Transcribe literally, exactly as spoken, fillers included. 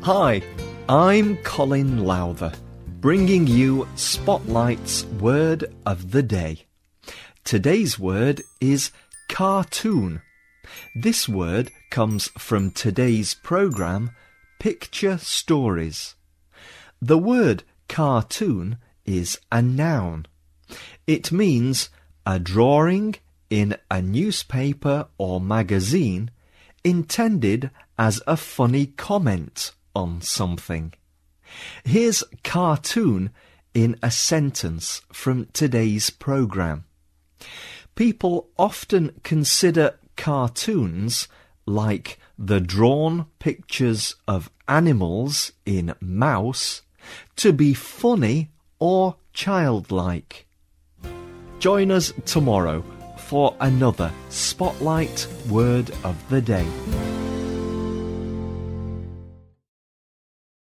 Hi, I'm Colin Lowther, bringing you Spotlight's Word of the Day. Today's word is cartoon. This word comes from today's programme, Picture Stories. The word cartoon is a noun. It means a drawing in a newspaper or magazine intended as a funny comment on something. Here's cartoon in a sentence from today's programme. People often consider cartoons like the drawn pictures of animals in Mouse to be funny or childlike. Join us tomorrow for another Spotlight Word of the Day.